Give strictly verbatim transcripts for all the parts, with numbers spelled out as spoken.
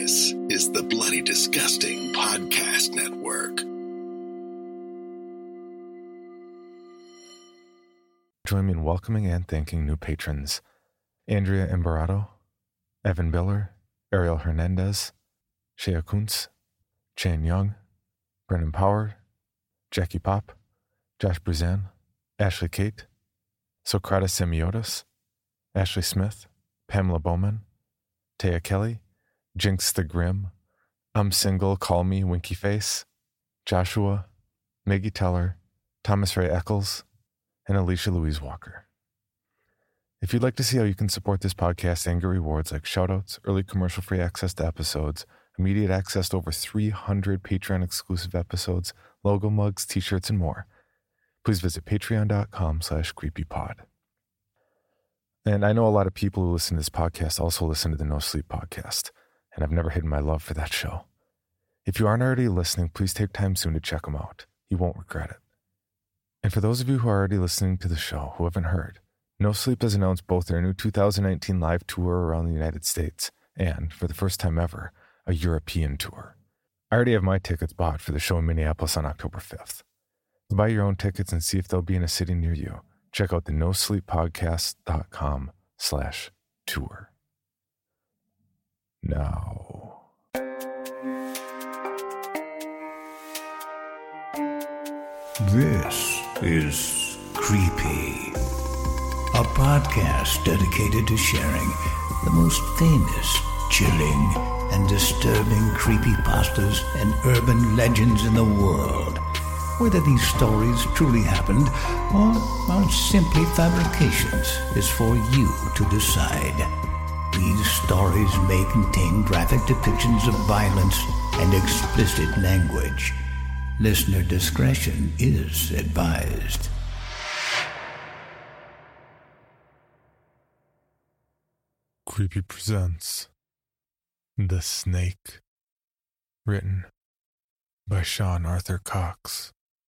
This is the Bloody Disgusting Podcast Network. Join me in welcoming and thanking new patrons. Andrea Imbarado, Evan Biller, Ariel Hernandez, Shea Kuntz, Chan Young, Brennan Power, Jackie Pop, Josh Bruzan, Ashley Kate, Socrates Semiotis, Ashley Smith, Pamela Bowman, Taya Kelly, Jinx the Grim, I'm Single, Call Me, Winky Face, Joshua, Maggie Teller, Thomas Ray Eccles, and Alicia Louise Walker. If you'd like to see how you can support this podcast and get rewards like shoutouts, early commercial-free access to episodes, immediate access to over three hundred Patreon-exclusive episodes, logo mugs, t-shirts, and more, please visit patreon.com slash creepypod. And I know a lot of people who listen to this podcast also listen to the No Sleep podcast, and I've never hidden my love for that show. If you aren't already listening, please take time soon to check them out. You won't regret it. And for those of you who are already listening to the show who haven't heard, No Sleep has announced both their new two thousand nineteen live tour around the United States and, for the first time ever, a European tour. I already have my tickets bought for the show in Minneapolis on October fifth. To buy your own tickets and see if they'll be in a city near you, check out the no sleep podcast dot com slash tour. Now. This is Creepy, a podcast dedicated to sharing the most famous, chilling, and disturbing creepypastas and urban legends in the world. Whether these stories truly happened or are simply fabrications is for you to decide. These stories may contain graphic depictions of violence and explicit language. Listener discretion is advised. Creepy presents The Snake, written by Sean Arthur Cox.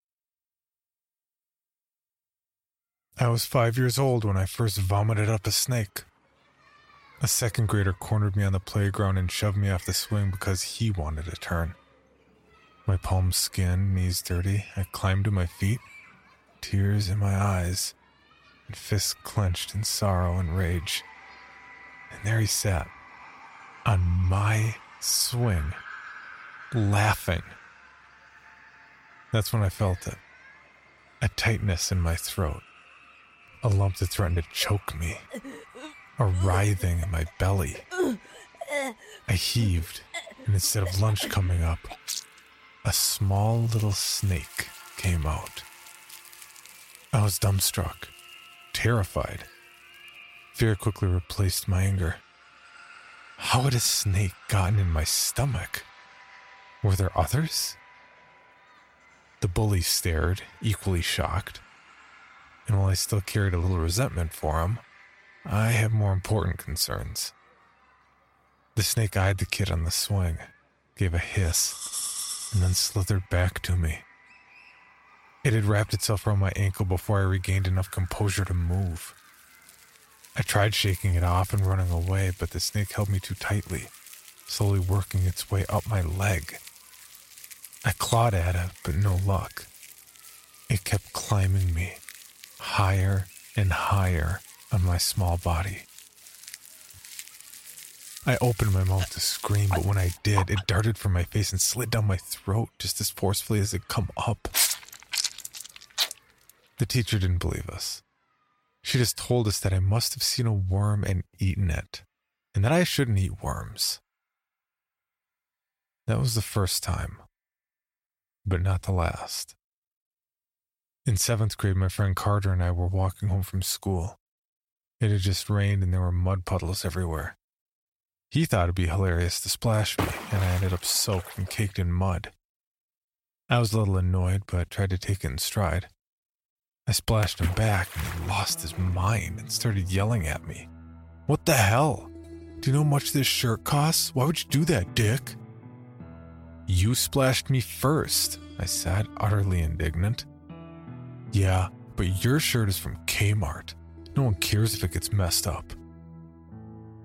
I was five years old when I first vomited up a snake. A second grader cornered me on the playground and shoved me off the swing because he wanted a turn. My palms skinned, knees dirty, I climbed to my feet, tears in my eyes, and fists clenched in sorrow and rage. And there he sat, on my swing, laughing. That's when I felt it. A tightness in my throat. A lump that threatened to choke me. A writhing in my belly. I heaved, and instead of lunch coming up, a small little snake came out. I was dumbstruck, terrified. Fear quickly replaced my anger. How had a snake gotten in my stomach? Were there others? The bully stared, equally shocked. And while I still carried a little resentment for him, I had more important concerns. The snake eyed the kid on the swing, gave a hiss, and then slithered back to me. It had wrapped itself around my ankle before I regained enough composure to move. I tried shaking it off and running away, but the snake held me too tightly, slowly working its way up my leg. I clawed at it, but no luck. It kept climbing me, higher and higher on my small body. I opened my mouth to scream, but when I did, it darted from my face and slid down my throat just as forcefully as it come up. The teacher didn't believe us. She just told us that I must have seen a worm and eaten it, and that I shouldn't eat worms. That was the first time, but not the last. In seventh grade, my friend Carter and I were walking home from school. It had just rained and there were mud puddles everywhere. He thought it'd be hilarious to splash me, and I ended up soaked and caked in mud. I was a little annoyed, but tried to take it in stride. I splashed him back, and he lost his mind and started yelling at me. What the hell? Do you know how much this shirt costs? Why would you do that, dick? You splashed me first, I said, utterly indignant. Yeah, but your shirt is from Kmart. No one cares if it gets messed up.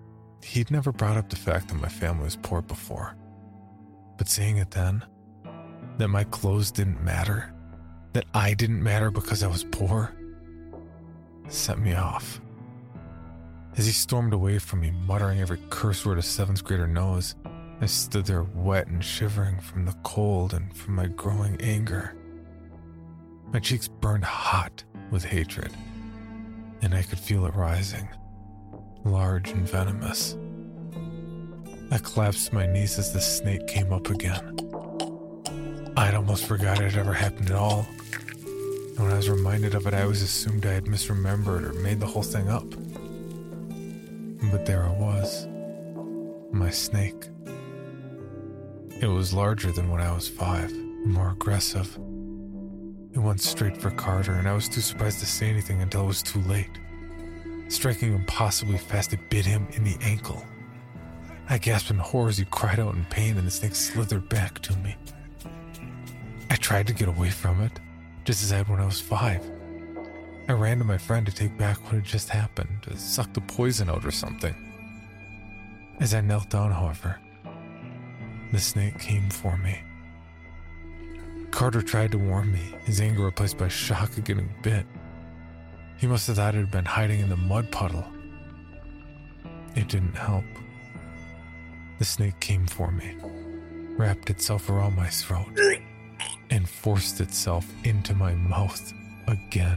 He'd never brought up the fact that my family was poor before. But saying it then, that my clothes didn't matter, that I didn't matter because I was poor, set me off. As he stormed away from me, muttering every curse word a seventh grader knows, I stood there wet and shivering from the cold and from my growing anger. My cheeks burned hot with hatred, and I could feel it rising, large and venomous. I collapsed to my knees as the snake came up again. I'd almost forgot it had ever happened at all, and when I was reminded of it, I always assumed I had misremembered or made the whole thing up. But there it was, my snake. It was larger than when I was five, and more aggressive. It went straight for Carter, and I was too surprised to say anything until it was too late. Striking impossibly fast, it bit him in the ankle. I gasped in horror as he cried out in pain, and the snake slithered back to me. I tried to get away from it, just as I had when I was five. I ran to my friend to take back what had just happened, to suck the poison out or something. As I knelt down, however, the snake came for me. Carter tried to warn me, his anger replaced by shock at getting bit. He must have thought it had been hiding in the mud puddle. It didn't help. The snake came for me, wrapped itself around my throat, and forced itself into my mouth again.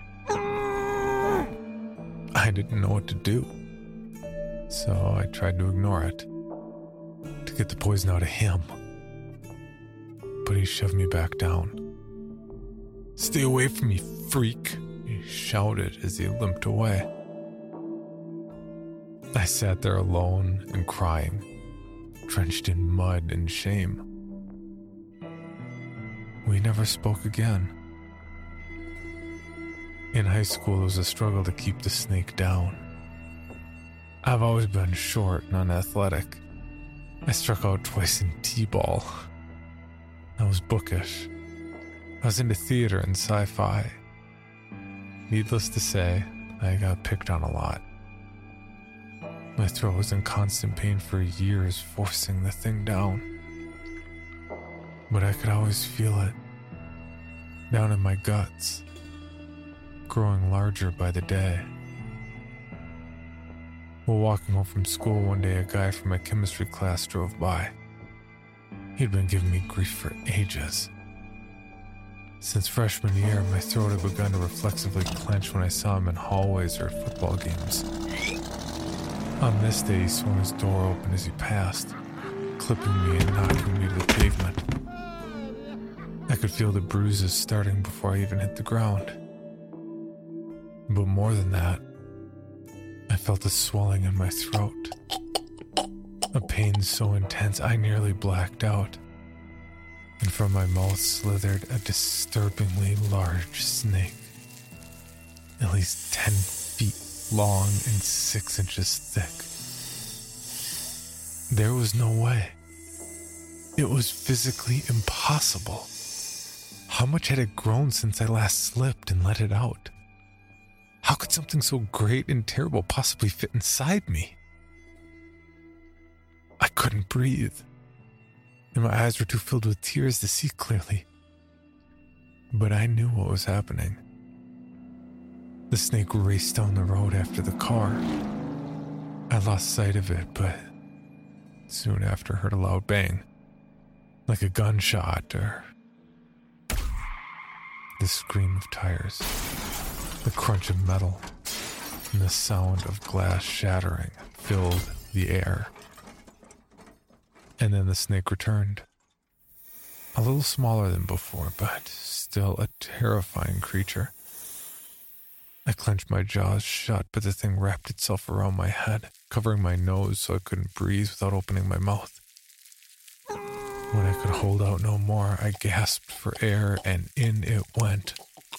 I didn't know what to do, so I tried to ignore it, to get the poison out of him. But he shoved me back down. "Stay away from me, freak," he shouted as he limped away. I sat there alone and crying, drenched in mud and shame. We never spoke again. In high school, it was a struggle to keep the snake down. I've always been short and unathletic. I struck out twice in t-ball. I was bookish. I was into theater and sci-fi. Needless to say, I got picked on a lot. My throat was in constant pain for years, forcing the thing down. But I could always feel it, down in my guts, growing larger by the day. While walking home from school one day, a guy from my chemistry class drove by. He'd been giving me grief for ages. Since freshman year, my throat had begun to reflexively clench when I saw him in hallways or football games. On this day, he swung his door open as he passed, clipping me and knocking me to the pavement. I could feel the bruises starting before I even hit the ground. But more than that, I felt a swelling in my throat. A pain so intense I nearly blacked out. And from my mouth slithered a disturbingly large snake. At least ten feet long and six inches thick. There was no way. It was physically impossible. How much had it grown since I last slipped and let it out? How could something so great and terrible possibly fit inside me? I couldn't breathe, and my eyes were too filled with tears to see clearly. But I knew what was happening. The snake raced down the road after the car. I lost sight of it, but soon after heard a loud bang, like a gunshot or the scream of tires, the crunch of metal, and the sound of glass shattering filled the air. And then the snake returned. A little smaller than before, but still a terrifying creature. I clenched my jaws shut, but the thing wrapped itself around my head, covering my nose so I couldn't breathe without opening my mouth. When I could hold out no more, I gasped for air, and in it went.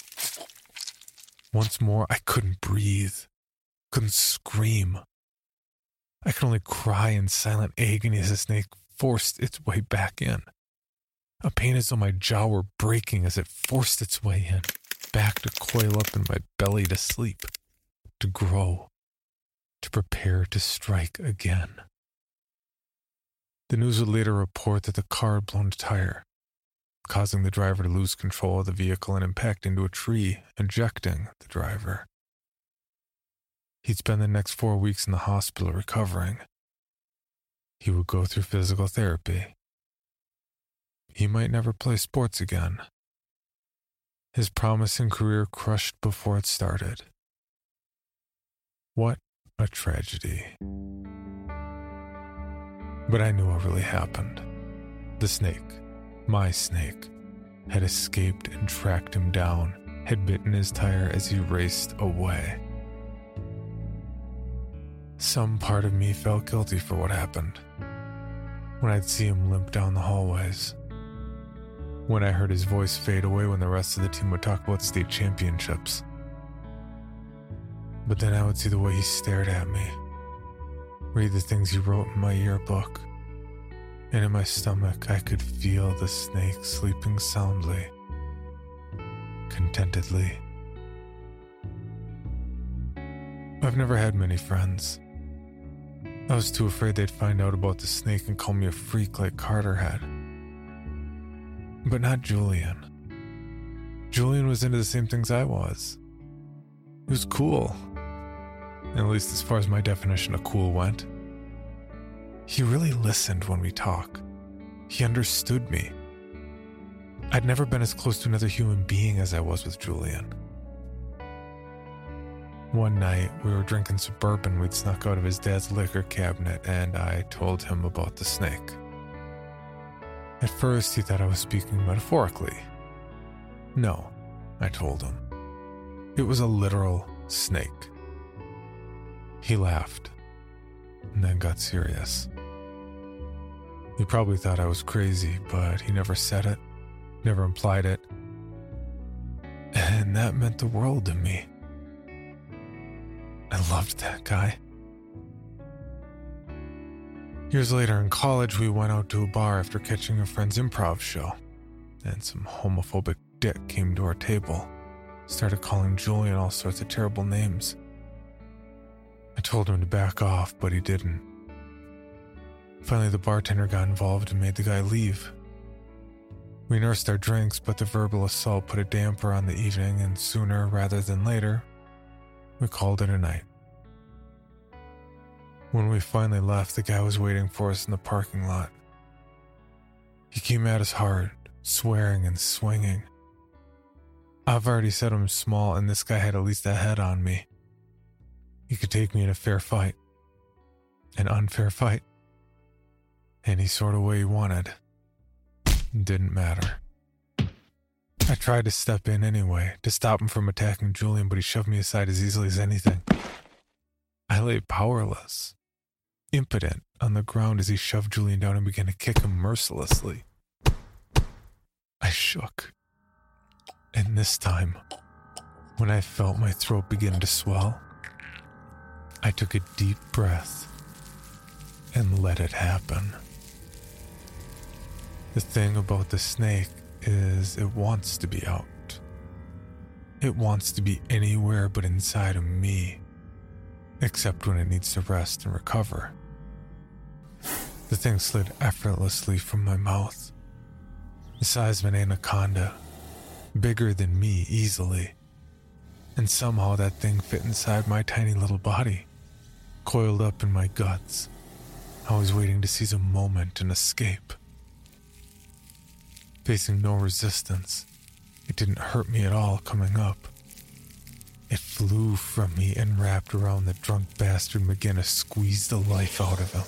Once more, I couldn't breathe, couldn't scream. I could only cry in silent agony as the snake forced its way back in. A pain as though my jaw were breaking as it forced its way in, back to coil up in my belly to sleep, to grow. to prepare to strike again. The news would later report that the car had blown a tire, causing the driver to lose control of the vehicle and impact into a tree, ejecting the driver. He'd spend the next four weeks in the hospital recovering. He would go through physical therapy. He might never play sports again. His promising career crushed before it started. What a tragedy. But I knew what really happened. The snake, my snake, had escaped and tracked him down, had bitten his tire as he raced away. Some part of me felt guilty for what happened. When I'd see him limp down the hallways. When I heard his voice fade away when the rest of the team would talk about state championships. But then I would see the way he stared at me, read the things he wrote in my yearbook, and in my stomach I could feel the snake sleeping soundly, contentedly. I've never had many friends. I was too afraid they'd find out about the snake and call me a freak like Carter had. But not Julian. Julian was into the same things I was. He was cool. At least as far as my definition of cool went. He really listened when we talked. He understood me. I'd never been as close to another human being as I was with Julian. One night, we were drinking some bourbon we'd snuck out of his dad's liquor cabinet, and I told him about the snake. At first, he thought I was speaking metaphorically. No, I told him. It was a literal snake. He laughed, and then got serious. He probably thought I was crazy, but he never said it, never implied it. And that meant the world to me. I loved that guy. Years later in college, we went out to a bar after catching a friend's improv show, and some homophobic dick came to our table, started calling Julian all sorts of terrible names. I told him to back off, but he didn't. Finally, the bartender got involved and made the guy leave. We nursed our drinks, but the verbal assault put a damper on the evening, and sooner rather than later, we called it a night. When we finally left, the guy was waiting for us in the parking lot. He came at us hard, swearing and swinging. I've already said I'm small, and this guy had at least a head on me. He could take me in a fair fight, an unfair fight, any sort of way he wanted. It didn't matter. I tried to step in anyway, to stop him from attacking Julian, but he shoved me aside as easily as anything. I lay powerless, impotent, on the ground as he shoved Julian down and began to kick him mercilessly. I shook. And this time, when I felt my throat begin to swell, I took a deep breath and let it happen. The thing about the snake is it wants to be out. It wants to be anywhere but inside of me, except when it needs to rest and recover. The thing slid effortlessly from my mouth, the size of an anaconda, bigger than me easily, and somehow that thing fit inside my tiny little body, coiled up in my guts. I was waiting to seize a moment and escape. Facing no resistance, it didn't hurt me at all coming up. It flew from me and wrapped around the drunk bastard and began to squeeze the life out of him.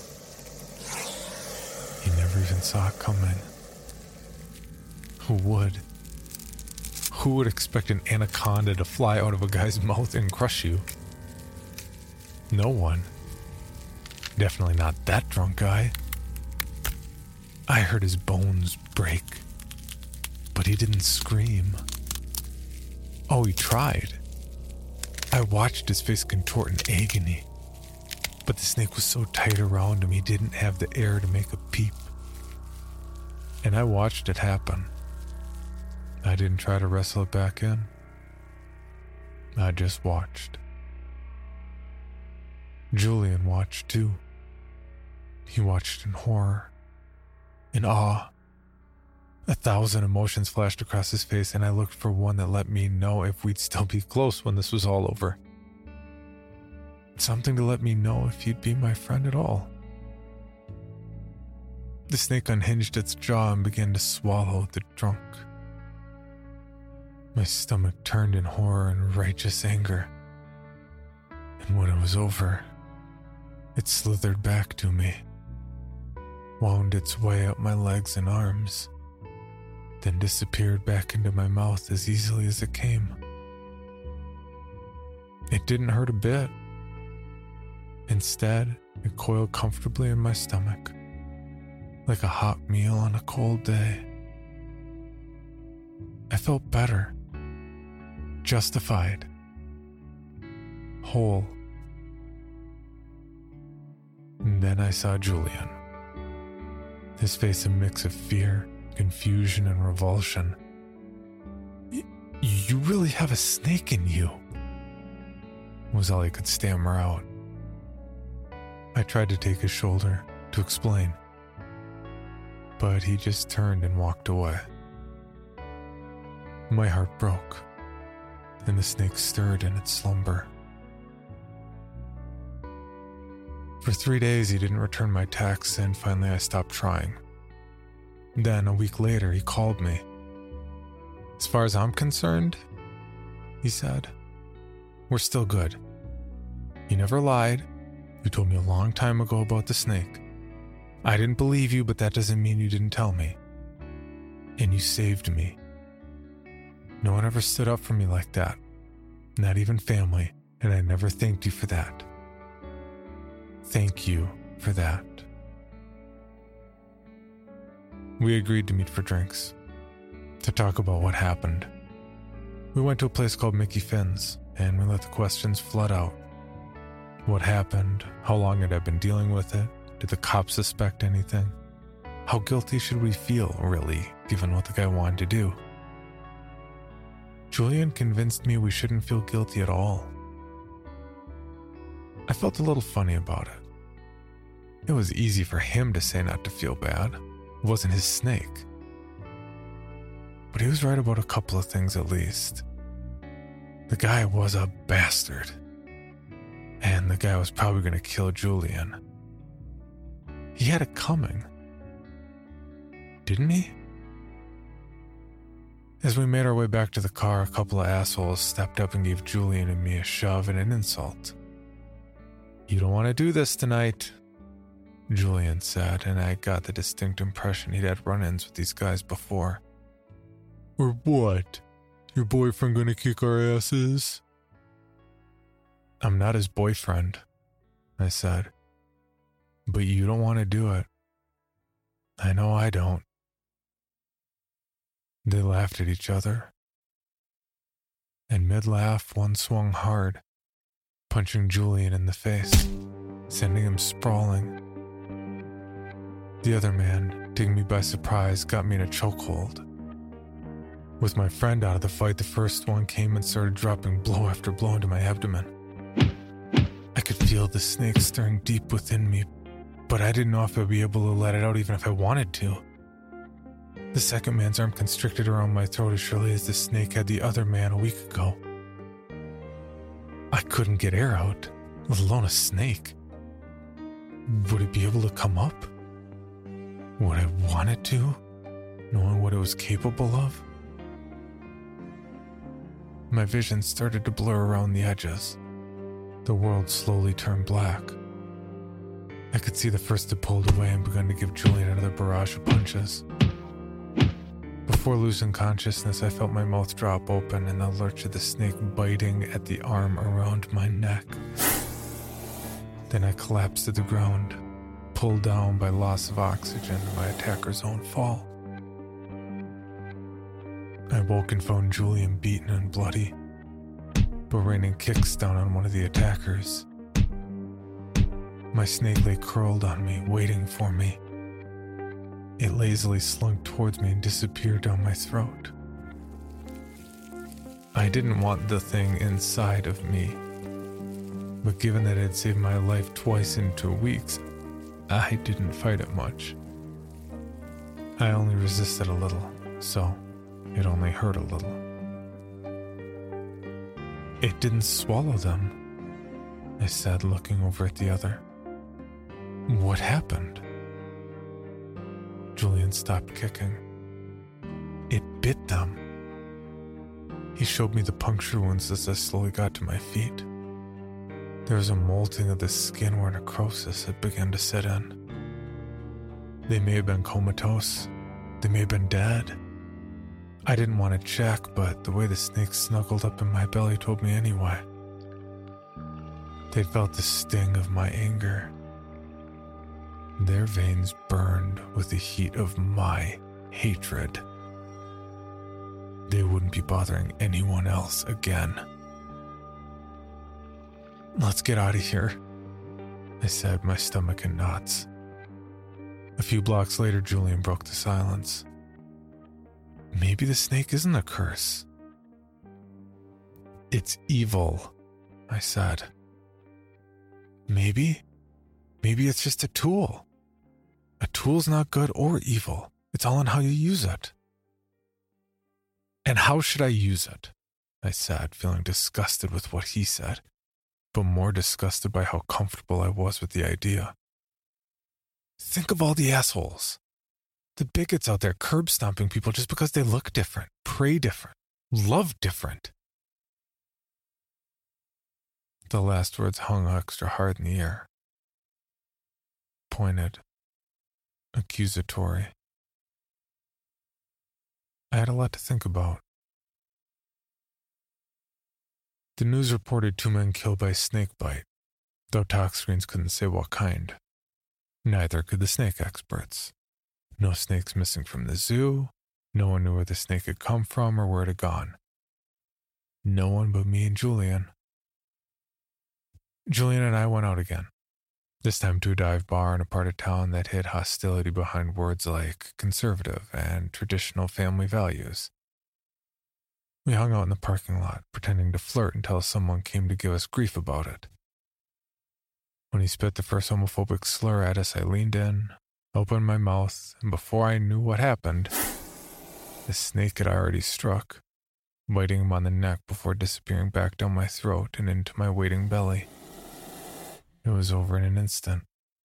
He never even saw it coming. Who would? Who would expect an anaconda to fly out of a guy's mouth and crush you? No one. Definitely not that drunk guy. I heard his bones break, but he didn't scream. Oh, he tried. I watched his face contort in agony, but the snake was so tight around him he didn't have the air to make a peep. And I watched it happen. I didn't try to wrestle it back in. I just watched. Julian watched too. He watched in horror, in awe. A thousand emotions flashed across his face, and I looked for one that let me know if we'd still be close when this was all over. Something to let me know if he'd be my friend at all. The snake unhinged its jaw and began to swallow the trunk. My stomach turned in horror and righteous anger. And when it was over, it slithered back to me, wound its way up my legs and arms, then disappeared back into my mouth as easily as it came. It didn't hurt a bit. Instead, it coiled comfortably in my stomach, like a hot meal on a cold day. I felt better, justified, whole. And then I saw Julian, his face a mix of fear, confusion, and revulsion. Y- you really have a snake in you, was all he could stammer out. I tried to take his shoulder to explain, but he just turned and walked away. My heart broke, and the snake stirred in its slumber. For three days, he didn't return my texts, and finally I stopped trying. Then, a week later, he called me. As far as I'm concerned, he said, we're still good. You never lied. You told me a long time ago about the snake. I didn't believe you, but that doesn't mean you didn't tell me. And you saved me. No one ever stood up for me like that. Not even family, and I never thanked you for that. Thank you for that. We agreed to meet for drinks, to talk about what happened. We went to a place called Mickey Finn's, and we let the questions flood out. What happened? How long had I been dealing with it? Did the cops suspect anything? How guilty should we feel, really, given what the guy wanted to do? Julian convinced me we shouldn't feel guilty at all. I felt a little funny about it. It was easy for him to say not to feel bad. It wasn't his snake. But he was right about a couple of things at least. The guy was a bastard. And the guy was probably going to kill Julian. He had it coming. Didn't he? As we made our way back to the car, a couple of assholes stepped up and gave Julian and me a shove and an insult. You don't want to do this tonight, Julian said, and I got the distinct impression he'd had run-ins with these guys before. Or what? Your boyfriend gonna kick our asses? I'm not his boyfriend, I said. But you don't want to do it. I know I don't. They laughed at each other. And mid-laugh, one swung hard, punching Julian in the face, sending him sprawling. The other man, taking me by surprise, got me in a chokehold. With my friend out of the fight, the first one came and started dropping blow after blow into my abdomen. I could feel the snake stirring deep within me, but I didn't know if I'd be able to let it out even if I wanted to. The second man's arm constricted around my throat as surely as the snake had the other man a week ago. I couldn't get air out, let alone a snake. Would it be able to come up? Would I want it to, knowing what it was capable of? My vision started to blur around the edges. The world slowly turned black. I could see the first had pulled away and begun to give Julian another barrage of punches. Before losing consciousness, I felt my mouth drop open and the lurch of the snake biting at the arm around my neck. Then I collapsed to the ground, pulled down by loss of oxygen and my attacker's own fall. I woke and found Julian beaten and bloody, but raining kicks down on one of the attackers. My snake lay curled on me, waiting for me. It lazily slunk towards me and disappeared down my throat. I didn't want the thing inside of me. but given that it had saved my life twice in two weeks, I didn't fight it much. I only resisted a little, so it only hurt a little. It didn't swallow them, I said, looking over at the other. What happened? Julian stopped kicking. It bit them. He showed me the puncture wounds as I slowly got to my feet. There was a molting of the skin where necrosis had begun to set in. They may have been comatose. They may have been dead. I didn't want to check, but the way the snake snuggled up in my belly told me anyway. They'd felt the sting of my anger. Their veins burned with the heat of my hatred. They wouldn't be bothering anyone else again. Let's get out of here, I said, my stomach in knots. A few blocks later, Julian broke the silence. Maybe the snake isn't a curse. It's evil, I said. Maybe? Maybe it's just a tool. A tool's not good or evil. It's all in how you use it. And how should I use it? I said, feeling disgusted with what he said, but more disgusted by how comfortable I was with the idea. Think of all the assholes. The bigots out there curb stomping people just because they look different, pray different, love different. The last words hung extra hard in the air. Pointed. Accusatory. I had a lot to think about. The news reported two men killed by snake bite, though tox screens couldn't say what kind. Neither could the snake experts. No snakes missing from the zoo. No one knew where the snake had come from or where it had gone. No one but me and Julian. Julian and I went out again, this time to a dive bar in a part of town that hid hostility behind words like conservative and traditional family values. We hung out in the parking lot, pretending to flirt until someone came to give us grief about it. When he spit the first homophobic slur at us, I leaned in, opened my mouth, and before I knew what happened, the snake had already struck, biting him on the neck before disappearing back down my throat and into my waiting belly. It was over in an instant.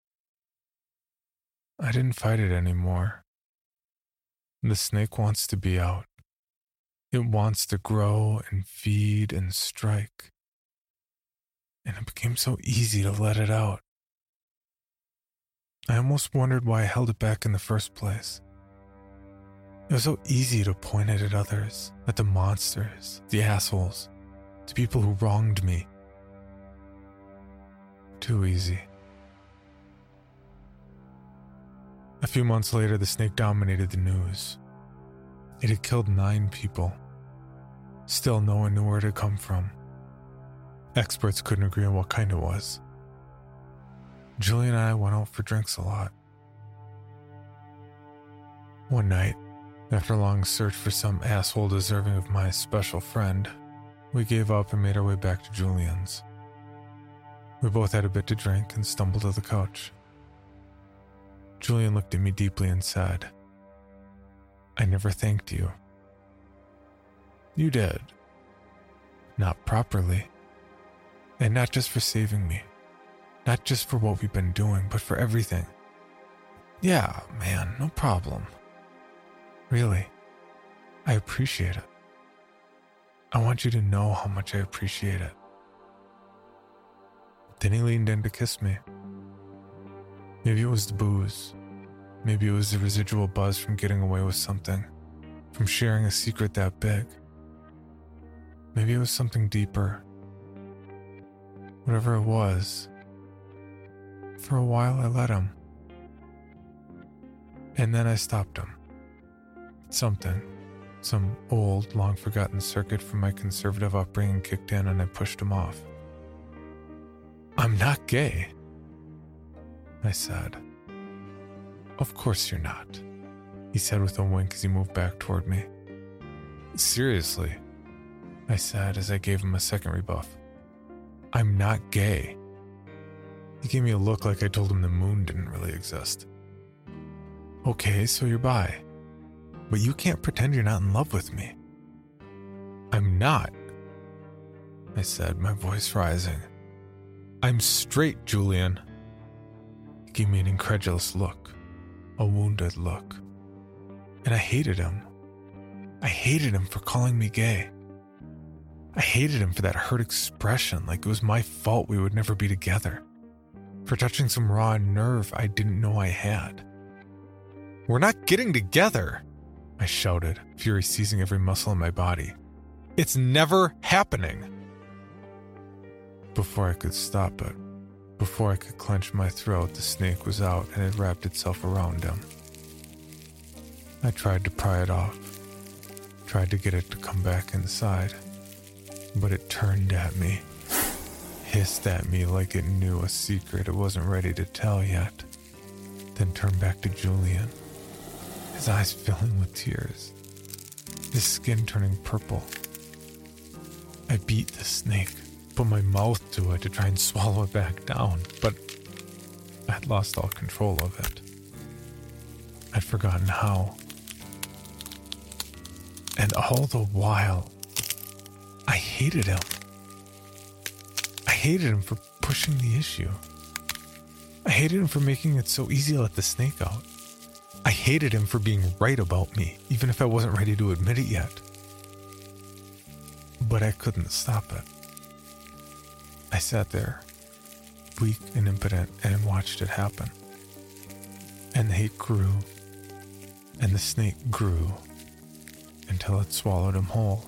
I didn't fight it anymore. The snake wants to be out. It wants to grow and feed and strike. And it became so easy to let it out. I almost wondered why I held it back in the first place. It was so easy to point it at others, at the monsters, the assholes, the people who wronged me. Too easy. A few months later, the snake dominated the news. It had killed nine people. Still, no one knew where it had come from. Experts couldn't agree on what kind it was. Julian and I went out for drinks a lot. One night, after a long search for some asshole deserving of my special friend, we gave up and made our way back to Julian's. We both had a bit to drink and stumbled to the couch. Julian looked at me deeply and said, "I never thanked you." "You did. Not properly. And not just for saving me. Not just for what we've been doing, but for everything. Yeah, man, no problem. Really, I appreciate it. I want you to know how much I appreciate it." Then he leaned in to kiss me. Maybe it was the booze. Maybe it was the residual buzz from getting away with something, from sharing a secret that big. Maybe it was something deeper. Whatever it was, for a while I let him. And then I stopped him. Something, some old, long-forgotten circuit from my conservative upbringing kicked in and I pushed him off. "I'm not gay," I said. "Of course you're not," he said with a wink as he moved back toward me. "Seriously," I said as I gave him a second rebuff. I'm not gay. He gave me a look like I told him the moon didn't really exist. Okay, so you're bi. But you can't pretend you're not in love with me. I'm not, I said, my voice rising. I'm straight, Julian. He gave me an incredulous look, a wounded look. And I hated him. I hated him for calling me gay. I hated him for that hurt expression, like it was my fault we would never be together. For touching some raw nerve I didn't know I had. We're not getting together, I shouted, fury seizing every muscle in my body. It's never happening. Before I could stop it, before I could clench my throat, the snake was out and had wrapped itself around him. I tried to pry it off, tried to get it to come back inside, but it turned at me, hissed at me like it knew a secret it wasn't ready to tell yet, then turned back to Julian, his eyes filling with tears, his skin turning purple. I beat the snake, put my mouth to it to try and swallow it back down, but I'd lost all control of it. I'd forgotten how. And all the while, I hated him. I hated him for pushing the issue. I hated him for making it so easy to let the snake out. I hated him for being right about me, even if I wasn't ready to admit it yet. But I couldn't stop it. I sat there, weak and impotent, and watched it happen. And the hate grew, and the snake grew, until it swallowed him whole.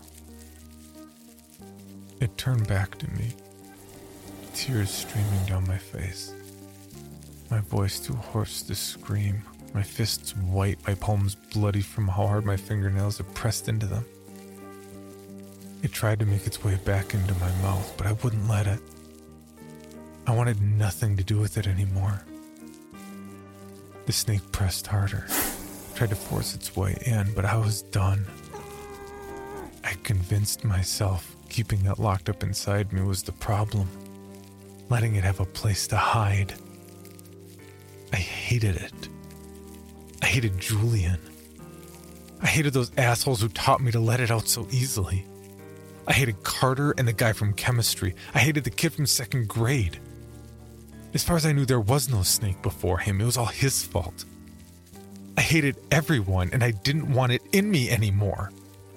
It turned back to me, tears streaming down my face, my voice too hoarse to scream, my fists white, my palms bloody from how hard my fingernails had pressed into them. It tried to make its way back into my mouth, but I wouldn't let it. I wanted nothing to do with it anymore. The snake pressed harder, tried to force its way in, but I was done. I convinced myself keeping it locked up inside me was the problem, letting it have a place to hide. I hated it. I hated Julian. I hated those assholes who taught me to let it out so easily. I hated Carter and the guy from chemistry. I hated the kid from second grade. As far as I knew, there was no snake before him. It was all his fault. I hated everyone, and I didn't want it in me anymore.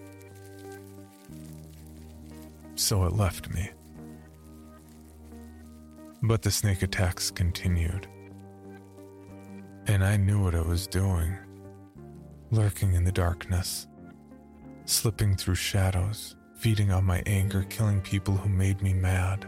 So it left me. But the snake attacks continued. And I knew what it was doing. Lurking in the darkness. Slipping through shadows. Feeding on my anger, killing people who made me mad.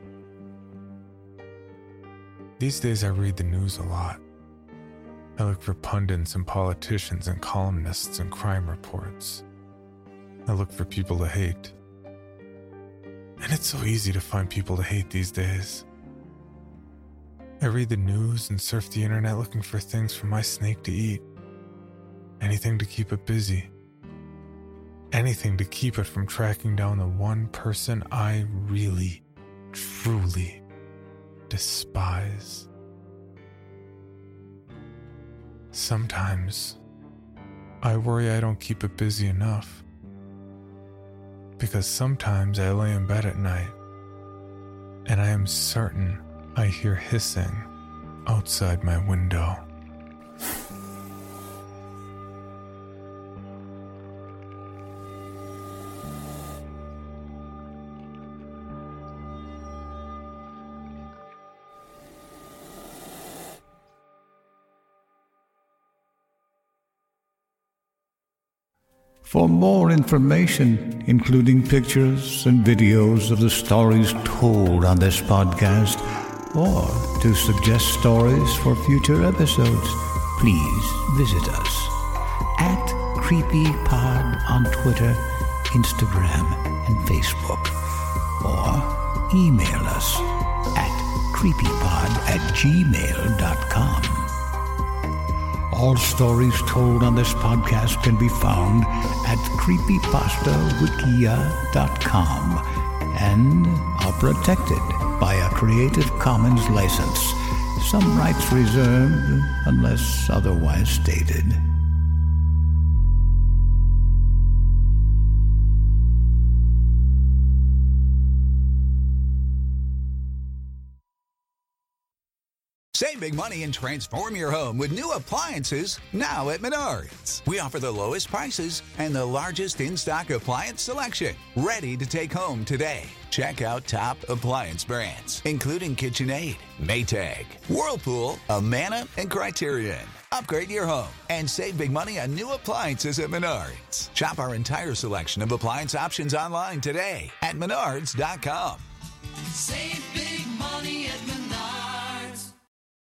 These days I read the news a lot. I look for pundits and politicians and columnists and crime reports. I look for people to hate. And it's so easy to find people to hate these days. I read the news and surf the internet looking for things for my snake to eat. Anything to keep it busy. Anything to keep it from tracking down the one person I really, truly despise. Sometimes I worry I don't keep it busy enough. Because sometimes I lay in bed at night and I am certain I hear hissing outside my window. For more information, including pictures and videos of the stories told on this podcast, or to suggest stories for future episodes, please visit us at CreepyPod on Twitter, Instagram, and Facebook, or email us at creepypod at gmail dot com. All stories told on this podcast can be found at creepypasta wikia dot com and are protected by a Creative Commons license. Some rights reserved unless otherwise stated. Save big money and transform your home with new appliances now at Menards. We offer the lowest prices and the largest in-stock appliance selection, ready to take home today. Check out top appliance brands, including KitchenAid, Maytag, Whirlpool, Amana, and Criterion. Upgrade your home and save big money on new appliances at Menards. Shop our entire selection of appliance options online today at menards dot com. Save big.